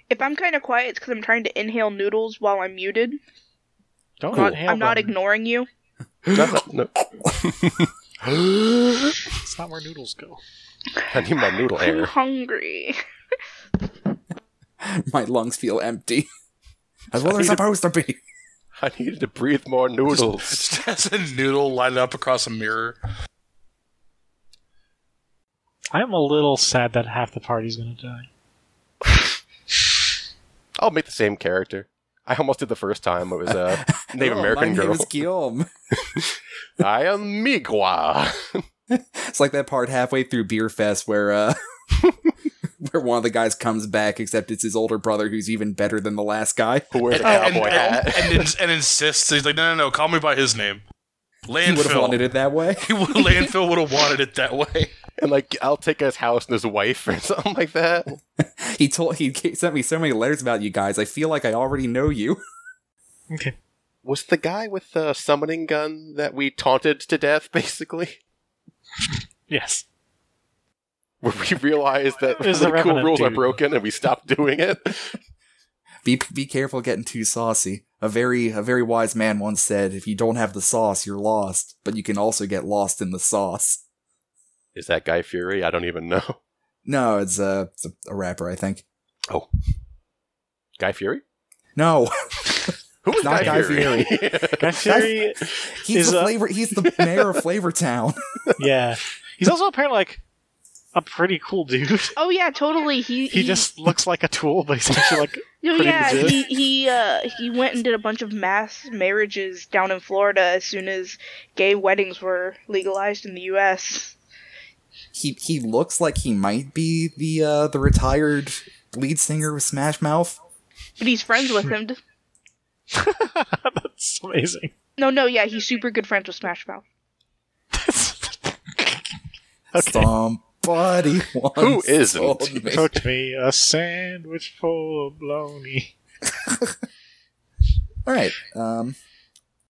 If I'm kind of quiet, it's because I'm trying to inhale noodles while I'm muted. Don't inhale I'm not them. ignoring you. No. It's not where noodles go. I need my noodle I'm air. hungry. My lungs feel empty. That's what they're supposed to be. I needed to breathe more noodles. Just has a noodle lined up across a mirror. I'm a little sad that half the party's gonna die. I'll make the same character. I almost did the first time. It was a Native American my girl. name is Guillaume. I am Migwa. It's like that part halfway through Beer Fest where where one of the guys comes back, except it's his older brother who's even better than the last guy. Who wears a cowboy hat. And insists. He's like, no, call me by his name. He would have Landfill. wanted it that way. Landfill would have wanted it that way. And like, I'll take his house and his wife or something like that. He sent me so many letters about you guys. I feel like I already know you. Okay. Was the guy with the summoning gun that we taunted to death, basically? Yes. Where we realized that There's the the cool Revenant rules are dude. broken and we stopped doing it? Be careful getting too saucy. A very wise man once said, if you don't have the sauce, you're lost. But you can also get lost in the sauce. Is that Guy Fury? I don't even know. No, it's a rapper, I think. Oh. Guy Fury? No. Who was Not Guy Fury. Guy Fury, He's Is, he's the mayor of Flavortown. yeah. He's also apparently like a pretty cool dude. Oh yeah, totally. He just looks like a tool, but he's actually like Oh pretty yeah, legit. he went and did a bunch of mass marriages down in Florida as soon as gay weddings were legalized in the U.S. He looks like he might be the retired lead singer of Smash Mouth. But he's friends with him. That's amazing. No, yeah, he's super good friends with Smash Mouth. Okay. Somebody once Who isn't? told me. Cooked me a sandwich full of bologna. All right.